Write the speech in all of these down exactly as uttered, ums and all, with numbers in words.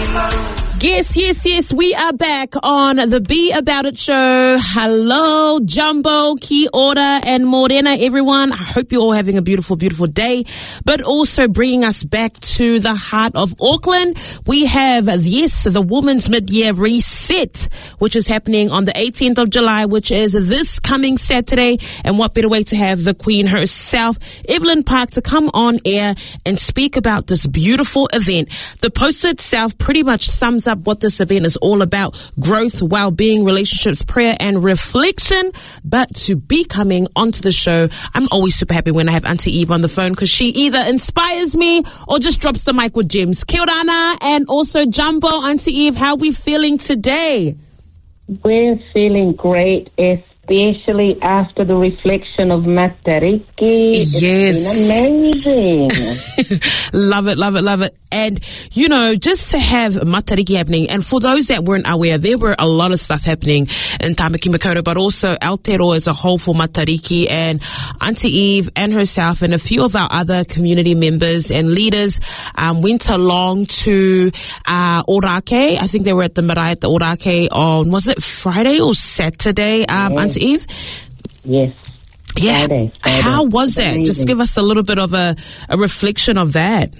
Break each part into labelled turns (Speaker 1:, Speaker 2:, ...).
Speaker 1: Yes, yes, yes. We are back on the Be About It show. Hello, Jumbo, Ki Ora, and Morena, everyone. I hope you're all having a beautiful, beautiful day. But also bringing us back to the heart of Auckland, we have, yes, the Women's Mid-Year Reset, which is happening on the eighteenth of July, which is this coming Saturday. And what better way to have the Queen herself, Evelyn Park, to come on air and speak about this beautiful event. The poster itself pretty much sums up what this event is all about: growth, well-being, relationships, prayer, and reflection. But to be coming onto the show, I'm always super happy when I have Auntie Eve on the phone, because she either inspires me or just drops the mic with gems. Kia ora ana, and also Jumbo, Auntie Eve, how are we feeling today?
Speaker 2: We're feeling great, especially after the reflection of Matariki.
Speaker 1: Yes.
Speaker 2: It's been amazing.
Speaker 1: Love it, love it, love it. And, you know, just to have Matariki happening, and for those that weren't aware, there were a lot of stuff happening in Tamaki Makaurau, but also Aotearoa as a whole for Matariki, and Auntie Eve and herself and a few of our other community members and leaders um, went along to uh, Orake. I think they were at the marae at the Orake on, was it Friday or Saturday, um,
Speaker 2: yes.
Speaker 1: Auntie Eve?
Speaker 2: Yes.
Speaker 1: Yeah.
Speaker 2: Friday, Friday.
Speaker 1: How was that?
Speaker 2: Amazing.
Speaker 1: Just give us a little bit of a, a reflection of that.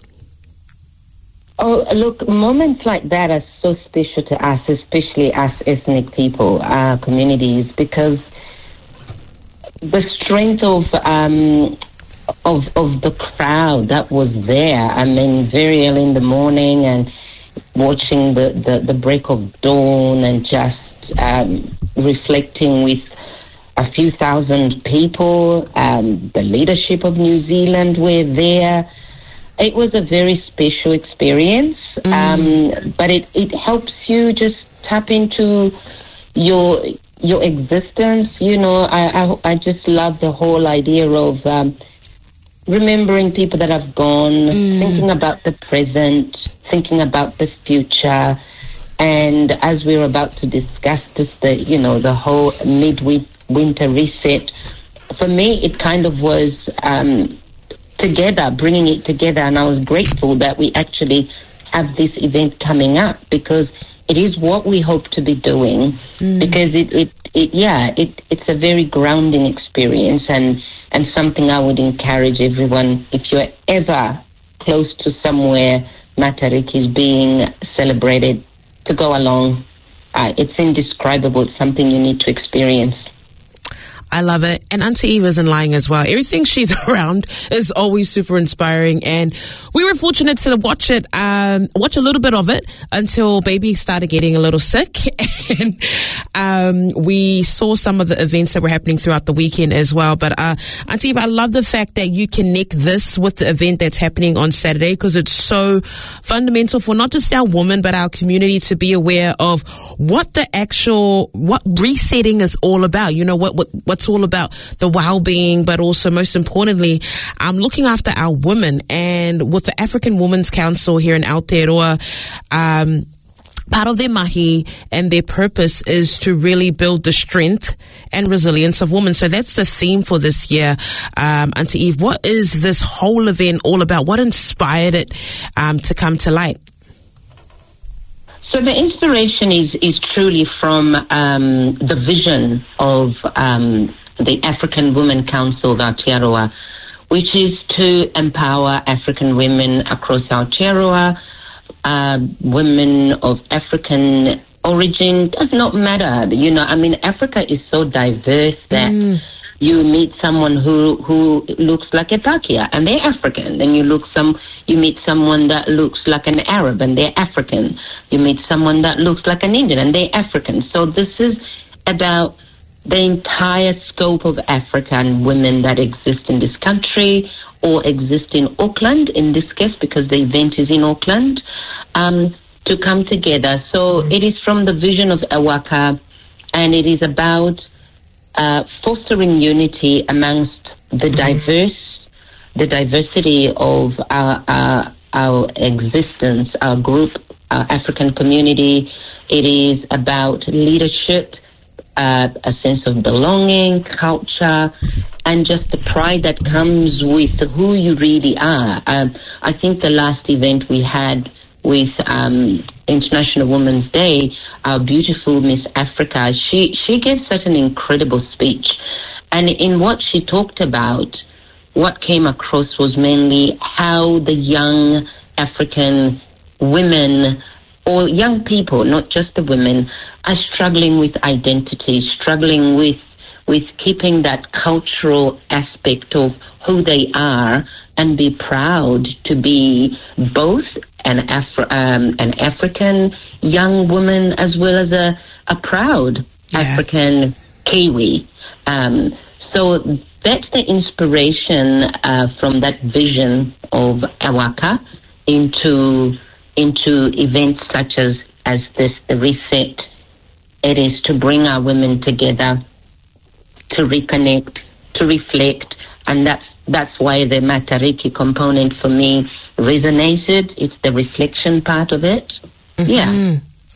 Speaker 2: Oh, look, moments like that are so special to us, especially us ethnic people, our communities, because the strength of um, of of the crowd that was there. I mean, very early in the morning and watching the, the, the break of dawn and just um, reflecting with a few thousand people. Um, the leadership of New Zealand were there. It was a very special experience, mm. um, but it, it helps you just tap into your your existence. You know, I, I, I just love the whole idea of um, remembering people that have gone, mm. thinking about the present, thinking about the future. And as we're about to discuss this, the, you know, the whole mid-winter reset, for me, it kind of was... Um, together, bringing it together, and I was grateful that we actually have this event coming up, because it is what we hope to be doing, mm. because it, it, it yeah, it, it's a very grounding experience, and, and something I would encourage everyone, if you're ever close to somewhere Matariki is being celebrated, to go along. Uh, it's indescribable. It's something you need to experience.
Speaker 1: I love it. And Auntie Eve isn't lying as well. Everything she's around is always super inspiring. And we were fortunate to watch it, um, watch a little bit of it until baby started getting a little sick. And um, we saw some of the events that were happening throughout the weekend as well. But uh, Auntie Eve, I love the fact that you connect this with the event that's happening on Saturday, because it's so fundamental for not just our women, but our community to be aware of what the actual, what resetting is all about. You know, what, what, what it's all about the well-being, but also most importantly, um, looking after our women. And with the African Women's Council here in Aotearoa, um, part of their mahi and their purpose is to really build the strength and resilience of women. So that's the theme for this year. Um, Auntie Eve, what is this whole event all about? What inspired it um, to come to light?
Speaker 2: So the inspiration is, is truly from um, the vision of um, the African Women Council of Aotearoa, which is to empower African women across Aotearoa, uh, women of African origin. Does not matter. You know, I mean, Africa is so diverse that mm. you meet someone who, who looks like a Pakia and they're African. Then you look some, you meet someone that looks like an Arab and they're African. You meet someone that looks like an Indian and they're African. So this is about the entire scope of African women that exist in this country or exist in Auckland, in this case, because the event is in Auckland, um, to come together. So it is from the vision of Awaka, and it is about uh, fostering unity amongst the diverse, the diversity of our, our, our existence, our group, our African community. It is about leadership, uh, a sense of belonging, culture, and just the pride that comes with who you really are. Um, I think the last event we had with um, International Women's Day, our beautiful Miss Africa, she, she gave such an incredible speech. And in what she talked about, what came across was mainly how the young African women, or young people, not just the women, are struggling with identity, struggling with with keeping that cultural aspect of who they are, and be proud to be both an Afro, um, an African young woman as well as a, a proud yeah. African Kiwi. Um, so that's the inspiration uh, from that vision of Awaka into into events such as, as this, the Reset. It is to bring our women together, to reconnect, to reflect, and that's that's why the Matariki component for me resonated. It's the reflection part of it. Mm-hmm. Yeah.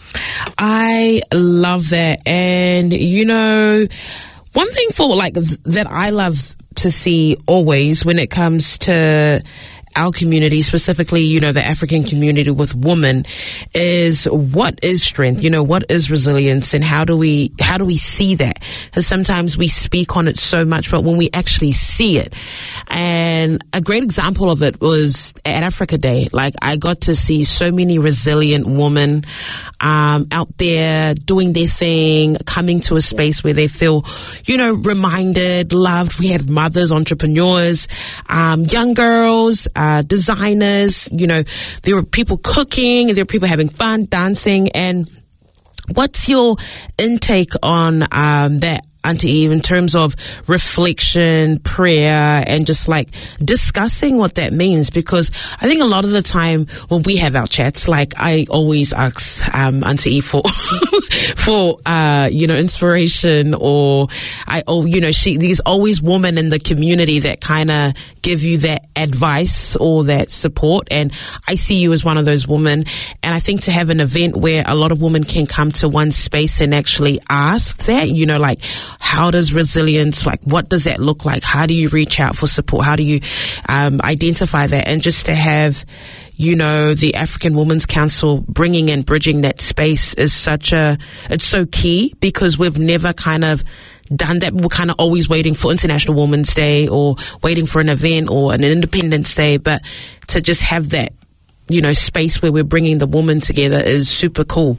Speaker 1: I love that. And, you know, one thing for like that I love to see always when it comes to our community, specifically, you know, the African community with women, is what is strength? You know, what is resilience, and how do we how do we see that? Because sometimes we speak on it so much, but when we actually see it, and a great example of it was at Africa Day. Like, I got to see so many resilient women um, out there doing their thing, coming to a space where they feel, you know, reminded, loved. We had mothers, entrepreneurs, um, young girls. Uh, designers, you know, there were people cooking, there were people having fun, dancing. And what's your intake on um, that, Auntie Eve, in terms of reflection, prayer, and just like discussing what that means? Because I think a lot of the time when we have our chats, like I always ask um, Auntie Eve for for uh, you know, inspiration, or I oh you know she there's always women in the community that kind of give you that advice or that support, and I see you as one of those women. And I think to have an event where a lot of women can come to one space and actually ask that, you know, like, how does resilience, like, what does that look like? How do you reach out for support? How do you um, identify that? And just to have, you know, the African Women's Council bringing and bridging that space is such a, it's so key, because we've never kind of done that. We're kind of always waiting for International Women's Day or waiting for an event or an Independence Day, but to just have that, you know, space where we're bringing the woman together is super cool.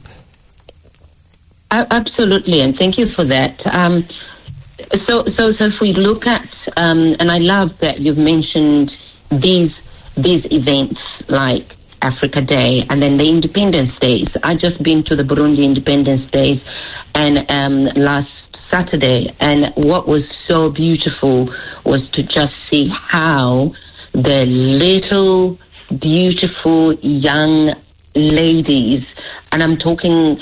Speaker 2: Absolutely, and thank you for that. Um, so, so, so if we look at, um, and I love that you've mentioned these these events like Africa Day and then the Independence Days. I just been to the Burundi Independence Days, and um, last Saturday, and what was so beautiful was to just see how the little beautiful young ladies, and I'm talking.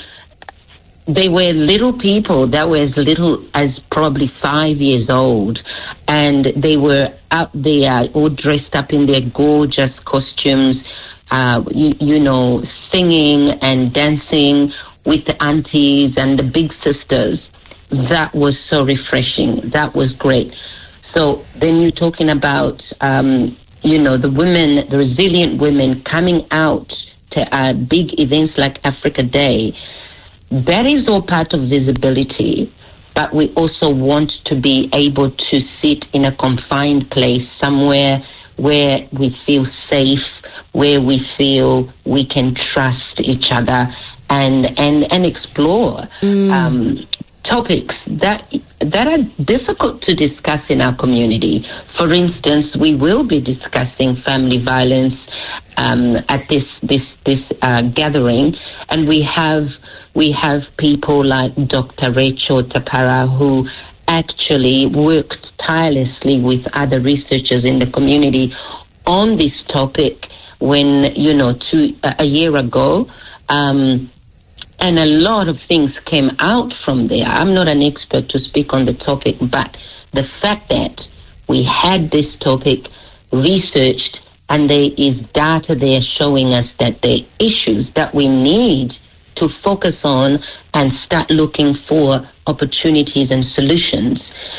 Speaker 2: They were little people that were as little as probably five years old, and they were out there all dressed up in their gorgeous costumes, uh, you, you know, singing and dancing with the aunties and the big sisters. That was so refreshing. That was great. So then you're talking about, um, you know, the women, the resilient women coming out to uh, big events like Africa Day. That is all part of visibility, but we also want to be able to sit in a confined place, somewhere where we feel safe, where we feel we can trust each other, and and, and explore mm. um, topics that that are difficult to discuss in our community. For instance, we will be discussing family violence um, at this this this uh, gathering, and we have. We have people like Doctor Rachel Tapara, who actually worked tirelessly with other researchers in the community on this topic when, you know, two, uh, a year ago. Um, and a lot of things came out from there. I'm not an expert to speak on the topic, but the fact that we had this topic researched and there is data there showing us that there are issues that we need to focus on and start looking for opportunities and solutions.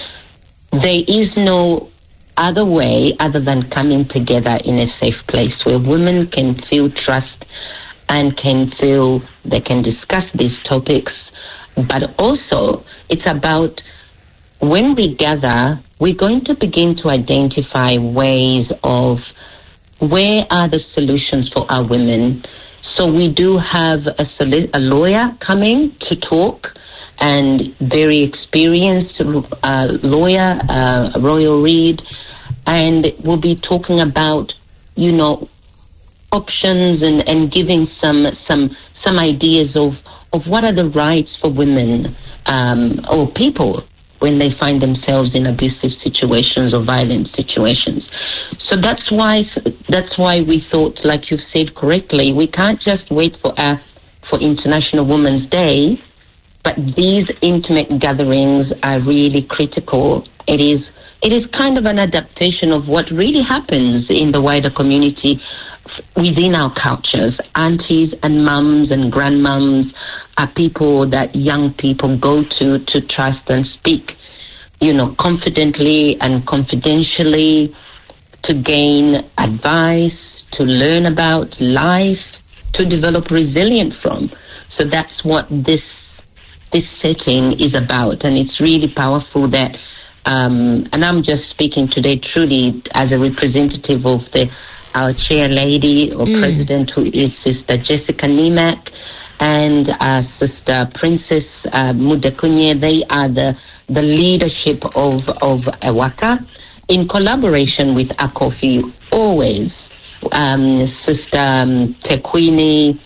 Speaker 2: There is no other way other than coming together in a safe place where women can feel trust and can feel they can discuss these topics. But also, it's about when we gather, we're going to begin to identify ways of where are the solutions for our women. So we do have a, soli- a lawyer coming to talk, and very experienced uh, lawyer, uh, Royal Reid, and we'll be talking about, you know, options and, and giving some some some ideas of, of what are the rights for women um, or people when they find themselves in abusive situations or violent situations. So that's why that's why we thought, like you've said correctly, we can't just wait for uh, for International Women's Day. But these intimate gatherings are really critical. It is it is kind of an adaptation of what really happens in the wider community within our cultures. Aunties and mums and grandmoms are people that young people go to to trust and speak, you know, confidently and confidentially, to gain advice, to learn about life, to develop resilience from. So that's what this this setting is about, and it's really powerful that, um, and I'm just speaking today truly as a representative of the our chair lady or mm. president, who is Sister Jessica Nimak, and uh, Sister Princess uh, Mudakunye. They are the the leadership of of Awaka in collaboration with Akofi. Always, um, Sister um, Tekwini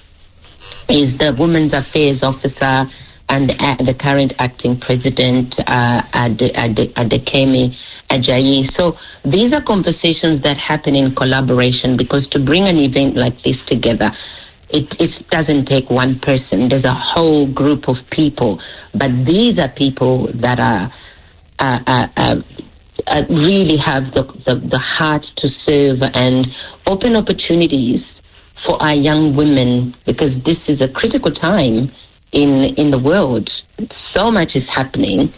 Speaker 2: is the Women's Affairs Officer, and uh, the current acting president, uh, Ade, Ade, Adekemi Ajayi. So these are conversations that happen in collaboration, because to bring an event like this together, it, it doesn't take one person. There's a whole group of people. But these are people that are uh, uh, uh, uh, really have the, the, the heart to serve and open opportunities for our young women, because this is a critical time in in the world. So much is happening.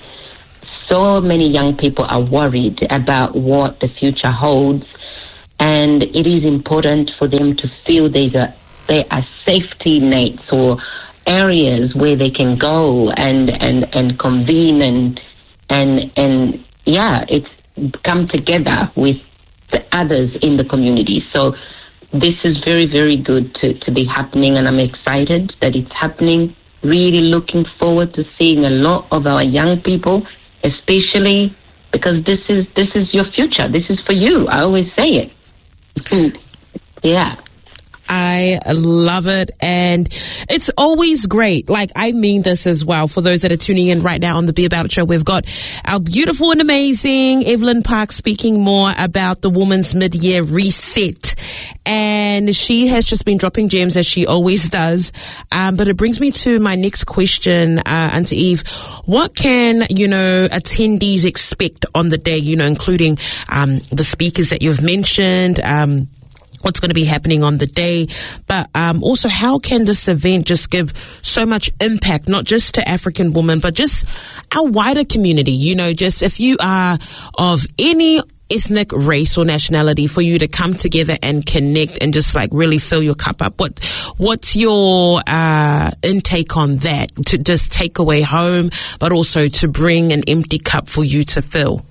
Speaker 2: So many young people are worried about what the future holds, and it is important for them to feel there's a there are safety nets or areas where they can go and and and convene and and and yeah, it's come together with the others in the community. So this is very, very good to, to be happening, and I'm excited that it's happening. Really looking forward to seeing a lot of our young people, especially because this is this is your future. This is for you. I always say it. Yeah.
Speaker 1: I love it, and it's always great. Like, I mean this as well. For those that are tuning in right now on the Be About It show, we've got our beautiful and amazing Evelyn Park speaking more about the Women's Mid-Year Reset. And she has just been dropping gems, as she always does. Um, but it brings me to my next question, uh, Auntie Eve. What can, you know, attendees expect on the day, you know, including um, the speakers that you've mentioned, um, what's going to be happening on the day, but um, also how can this event just give so much impact, not just to African women, but just our wider community? You know, just if you are of any ethnic race or nationality, for you to come together and connect and just like really fill your cup up. What what's your uh, intake on that? To just take away home, but also to bring an empty cup for you to fill?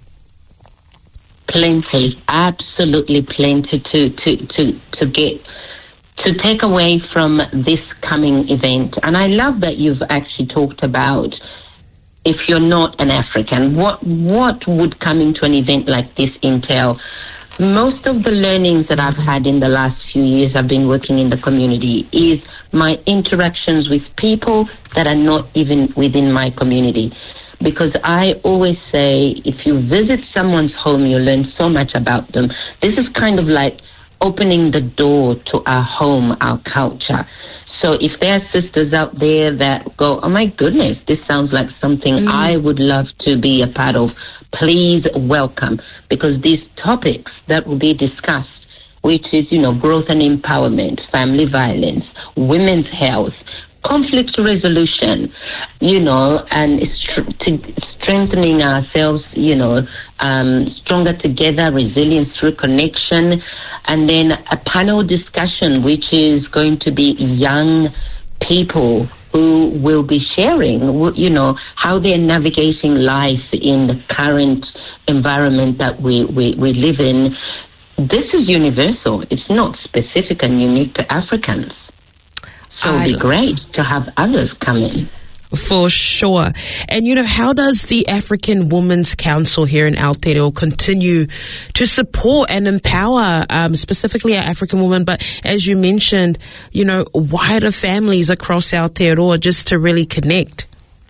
Speaker 2: Plenty, absolutely plenty to, to, to, to get, to take away from this coming event. And I love that you've actually talked about, if you're not an African, what, what would coming to an event like this entail? Most of the learnings that I've had in the last few years I've been working in the community is my interactions with people that are not even within my community. Because I always say, if you visit someone's home, you learn so much about them. This is kind of like opening the door to our home, our culture. So if there are sisters out there that go, oh my goodness, this sounds like something mm. I would love to be a part of, please welcome. Because these topics that will be discussed, which is, you know, growth and empowerment, family violence, women's health, conflict resolution, you know, and st- to strengthening ourselves, you know, um, stronger together, resilience through connection, and then a panel discussion, which is going to be young people who will be sharing, you know, how they're navigating life in the current environment that we, we, we live in. This is universal. It's not specific and unique to Africans. So it'd be great to have others come in.
Speaker 1: For sure. And, you know, how does the African Women's Council here in Aotearoa continue to support and empower um, specifically our African women, but as you mentioned, you know, wider families across Aotearoa just to really connect?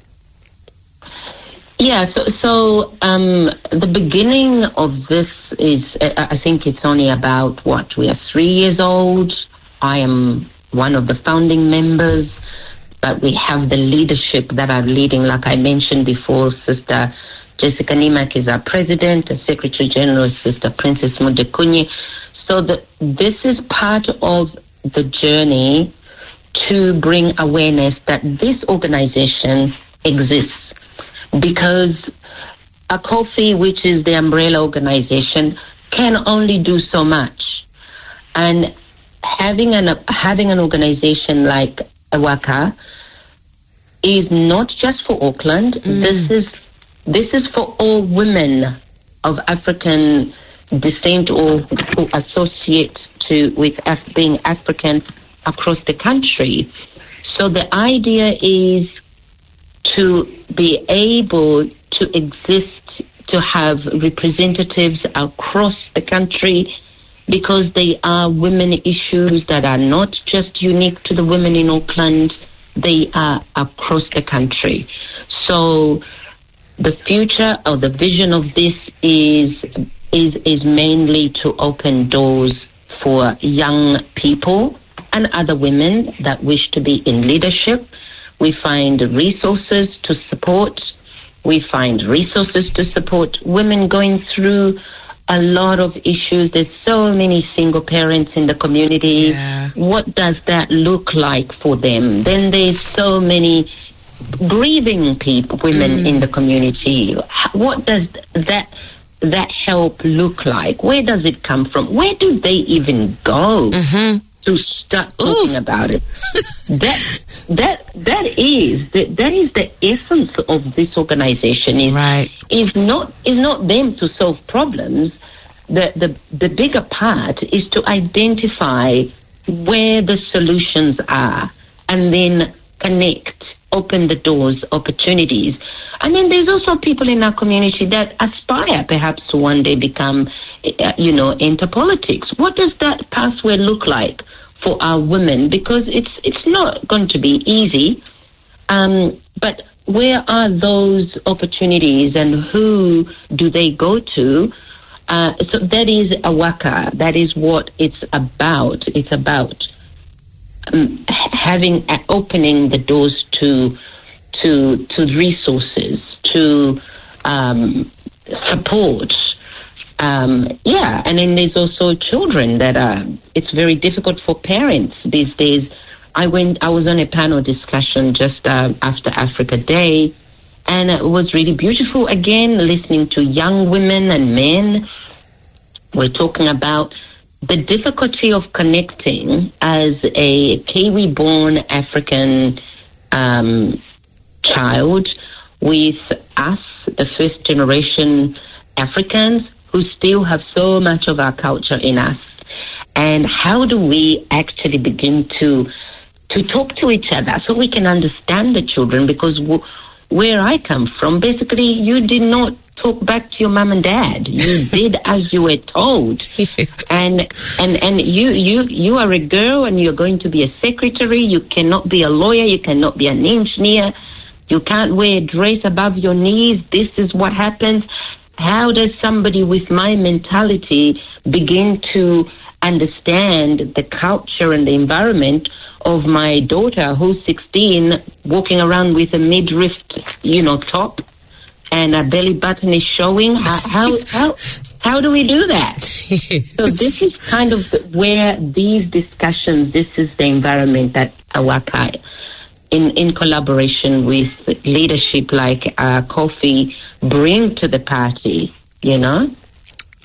Speaker 2: Yeah, so, so um, the beginning of this is, I think it's only about, what, we are three years old. I am one of the founding members. But we have the leadership that are leading, like I mentioned before. Sister Jessica Nimak is our president, the Secretary General is Sister Princess Mudekunyi. So the, this is part of the journey to bring awareness that this organization exists. Because a COFI, which is the umbrella organization, can only do so much. And having an, having an organization like Awaka is not just for Auckland. Mm. This is this is for all women of African descent or who associate to with Af- being African across the country. So the idea is to be able to exist, to have representatives across the country, because they are women issues that are not just unique to the women in Auckland, they are across the country. So the future or the vision of this is is is mainly to open doors for young people and other women that wish to be in leadership. We find resources to support. We find resources to support women going through a lot of issues. There's so many single parents in the community.
Speaker 1: Yeah.
Speaker 2: What does that look like for them? Then there's so many grieving people, women mm. in the community. What does that that help look like? Where does it come from? Where do they even go mm-hmm. to start talking Ooh. about it? that that that is the, that is the essence of this organization. Is
Speaker 1: right.
Speaker 2: is not is not them to solve problems. The the the bigger part is to identify where the solutions are, and then connect, open the doors, opportunities. And then there's also people in our community that aspire perhaps to one day become, uh, you know, enter politics. What does that pathway look like for our women? Because it's it's not going to be easy. Um, but where are those opportunities, and who do they go to? Uh, so that is Awaka. That is what it's about. It's about um, having uh, opening the doors to to to resources, to um, support. Um, yeah, and then there's also children that are. It's very difficult for parents these days. I went. I was on a panel discussion just uh, after Africa Day, and it was really beautiful. Again, listening to young women and men. We're talking about the difficulty of connecting as a Kiwi-born African um, child with us, the first generation Africans, who still have so much of our culture in us. And how do we actually begin to to talk to each other so we can understand the children? Because w- where I come from, basically, you did not talk back to your mom and dad. You did as you were told. and and and you, you you are a girl, and you're going to be a secretary. You cannot be a lawyer. You cannot be an engineer. You can't wear a dress above your knees. This is what happens. How does somebody with my mentality begin to understand the culture and the environment of my daughter, who's sixteen, walking around with a midriff, you know, top, and a belly button is showing? How how how, how do we do that? Yes. So this is kind of where these discussions, this is the environment that Awaka, in, in collaboration with leadership like uh, Kofi, bring to the party, you know?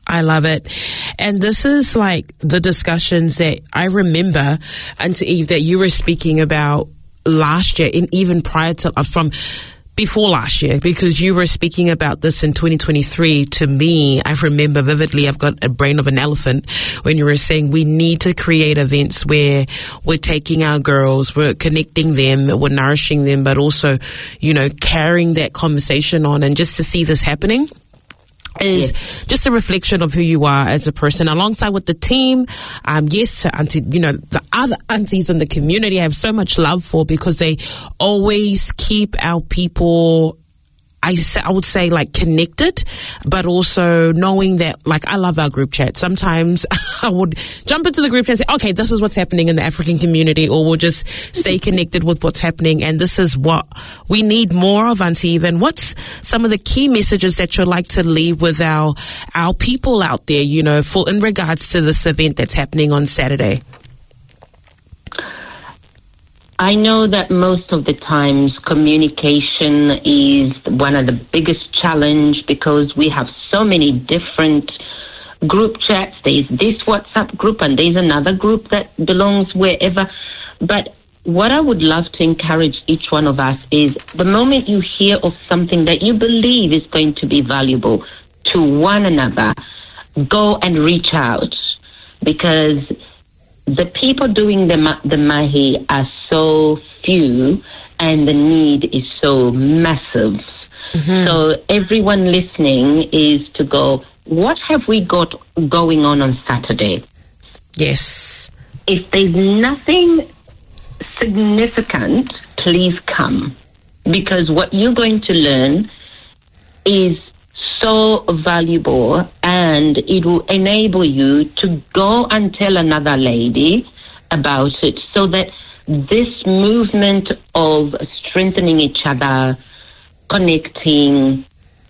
Speaker 1: I love it. And this is like the discussions that I remember, Auntie Eve, that you were speaking about last year and even prior to, uh, from before last year, because you were speaking about this in twenty twenty-three to me. I remember vividly, I've got a brain of an elephant, when you were saying we need to create events where we're taking our girls, we're connecting them, we're nourishing them, but also, you know, carrying that conversation on. And just to see this happening is yes. just a reflection of who you are as a person, alongside with the team. Um, yes, to auntie, you know, the other aunties in the community I have so much love for, because they always keep our people, I, I would say, like, connected, but also knowing that, like, I love our group chat. Sometimes I would jump into the group chat and say, okay, this is what's happening in the African community, or we'll just stay connected with what's happening. And this is what we need more of, Auntie Eve. And what's some of the key messages that you'd like to leave with our, our people out there, you know, for, in regards to this event that's happening on Saturday?
Speaker 2: I know that most of the times communication is one of the biggest challenge, because we have so many different group chats. There's this WhatsApp group and there's another group that belongs wherever. But what I would love to encourage each one of us is, the moment you hear of something that you believe is going to be valuable to one another, go and reach out, because the people doing the ma- the mahi are so few and the need is so massive. Mm-hmm. So everyone listening is to go, what have we got going on on Saturday?
Speaker 1: Yes.
Speaker 2: If there's nothing significant, please come, because what you're going to learn is so valuable, and it will enable you to go and tell another lady about it, so that this movement of strengthening each other, connecting,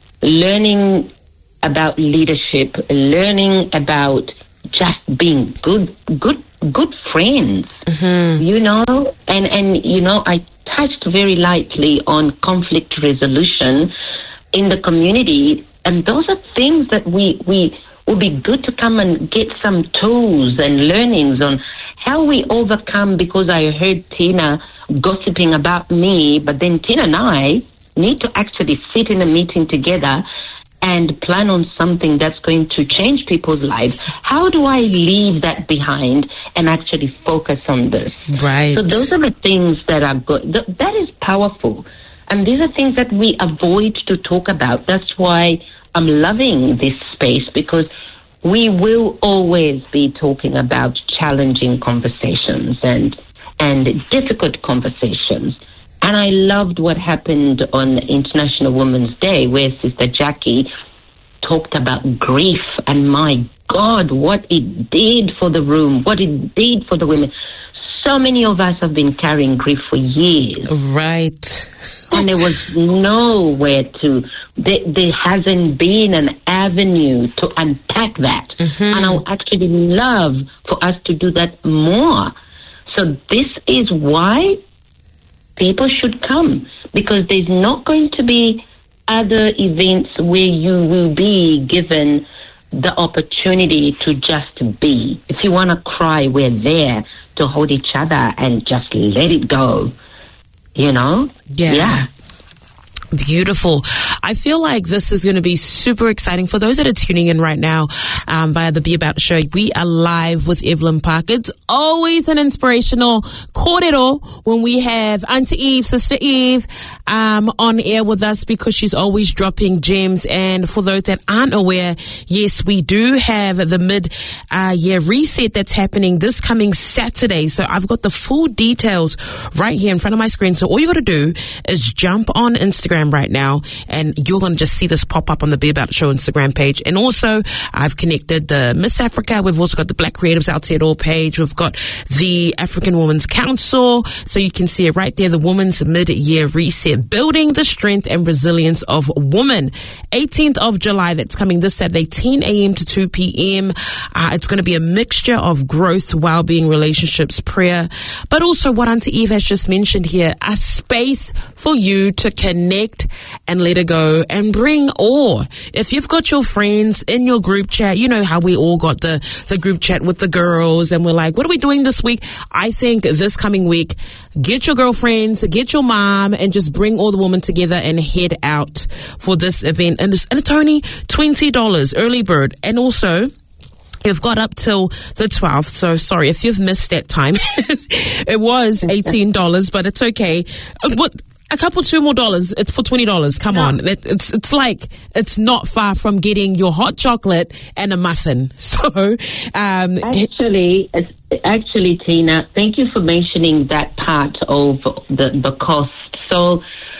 Speaker 2: learning about leadership, learning about just being good, good, good friends, mm-hmm. you know, and, and, you know, I touched very lightly on conflict resolution in the community. And those are things that we, we would be good to come and get some tools and learnings on how we overcome, because I heard Tina gossiping about me, but then Tina and I need to actually sit in a meeting together and plan on something that's going to change people's lives. How do I leave that behind and actually focus on this?
Speaker 1: Right.
Speaker 2: So those are the things that are good. Th- that is powerful. And these are things that we avoid to talk about. That's why I'm loving this space, because we will always be talking about challenging conversations and and difficult conversations. And I loved what happened on International Women's Day, where Sister Jackie talked about grief, and my God, what it did for the room, what it did for the women. So many of us have been carrying grief for years.
Speaker 1: Right.
Speaker 2: And there was nowhere to, there, there hasn't been an avenue to unpack that. Mm-hmm. And I would actually love for us to do that more. So this is why people should come, because there's not going to be other events where you will be given the opportunity to just be. If you want to cry, we're there to hold each other and just let it go, you know?
Speaker 1: Yeah. yeah. Beautiful. I feel like this is going to be super exciting for those that are tuning in right now um, via the Be About Show. We are live with Evelyn Park. It's always an inspirational kōrero when we have Auntie Eve, Sister Eve, um, on air with us, because she's always dropping gems. And for those that aren't aware, yes, we do have the mid uh, year reset that's happening this coming Saturday. So I've got the full details right here in front of my screen. So all you got to do is jump on Instagram right now, and you're going to just see this pop up on the Be About Show Instagram page. And also, I've connected the Miss Africa. We've also got the Black Creatives Out Here All page. We've got the African Women's Council Council. So you can see it right there, the Women's Mid-Year Reset, building the strength and resilience of women. eighteenth of July, that's coming this Saturday, ten a.m. to two p.m. Uh, it's going to be a mixture of growth, well-being, relationships, prayer, but also what Auntie Eve has just mentioned here, a space for you to connect and let it go and bring awe. If you've got your friends in your group chat, you know how we all got the, the group chat with the girls and we're like, what are we doing this week? I think this coming week, get your girlfriends, get your mom, and just bring all the women together and head out for this event. And it's, and it's only twenty dollars early bird. And also, you've got up till the twelfth, so sorry if you've missed that time. It was eighteen dollars, but it's okay. What? A couple, two more dollars. It's for twenty dollars. Come
Speaker 2: yeah.
Speaker 1: on. It, it's it's like, it's not far from getting your hot chocolate and a muffin. So, um,
Speaker 2: actually, it's, actually, Tina, thank you for mentioning that part of the, the cost. So,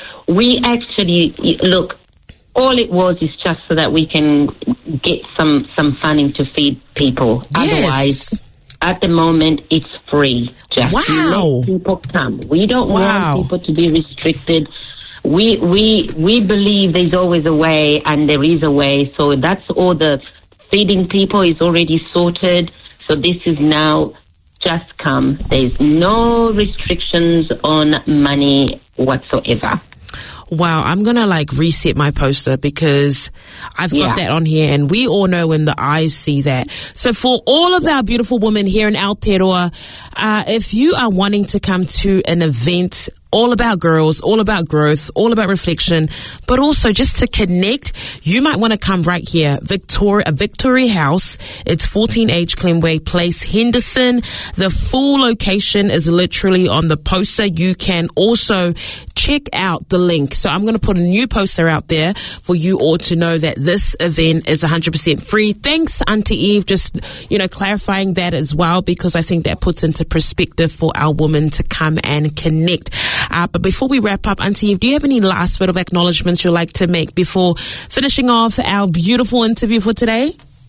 Speaker 2: we actually, look, all it was is just so that we can get some, some funding to feed people.
Speaker 1: Yes.
Speaker 2: Otherwise, at the moment, it's free. Just
Speaker 1: wow.
Speaker 2: let people come. We don't
Speaker 1: wow.
Speaker 2: want people to be restricted. We we we believe there's always a way, and there is a way. So that's all. The feeding people is already sorted. So this is now just come. There's no restrictions on money whatsoever.
Speaker 1: Wow, I'm going to like reset my poster because I've got
Speaker 2: yeah.
Speaker 1: that on here, and we all know when the eyes see that. So for all of our beautiful women here in Aotearoa, uh, if you are wanting to come to an event all about girls, all about growth, all about reflection, but also just to connect, you might want to come right here, Victoria, Victoria House. It's fourteen H Clemway Place, Henderson. The full location is literally on the poster. You can also check out the link. So I'm going to put a new poster out there for you all to know that this event is one hundred percent free. Thanks, Auntie Eve, just, you know, clarifying that as well, because I think that puts into perspective for our women to come and connect. Uh, but before we wrap up, Auntie Eve, do you have any last bit of acknowledgements you'd like to make before finishing off our beautiful interview for today?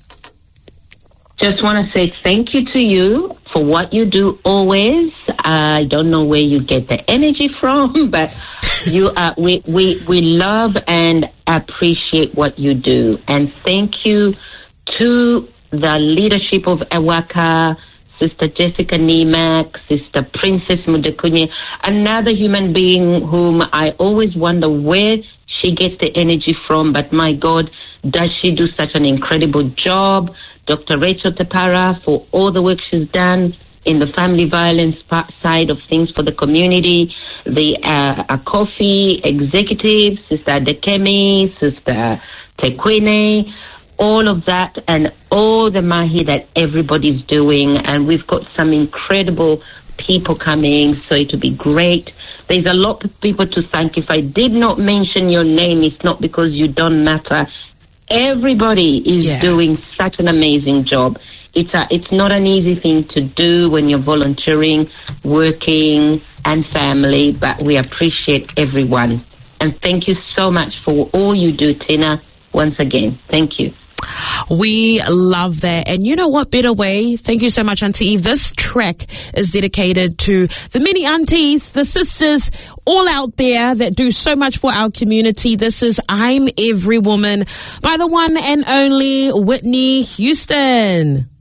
Speaker 2: Just want to say thank you to you for what you do always. I don't know where you get the energy from, but you are, we, we, we love and appreciate what you do. And thank you to the leadership of Awaka, Sister Jessica Nimak, Sister Princess Mudekunye, another human being whom I always wonder where she gets the energy from, but my God, does she do such an incredible job. Doctor Rachel Tapara, for all the work she's done in the family violence side of things for the community, the uh, Kofi executives, Sister Dekemi, Sister Tekwene, all of that, and all the mahi that everybody's doing. And we've got some incredible people coming, so it'll be great. There's a lot of people to thank. If I did not mention your name, it's not because you don't matter. Everybody is yeah. doing such an amazing job. It's a, it's not an easy thing to do when you're volunteering, working, and family, but we appreciate everyone. And thank you so much for all you do, Tina. Once again, thank you.
Speaker 1: We love that. And you know what better way? Thank you so much, Auntie Eve. This track is dedicated to the many aunties, the sisters, all out there that do so much for our community. This is I'm Every Woman by the one and only Whitney Houston.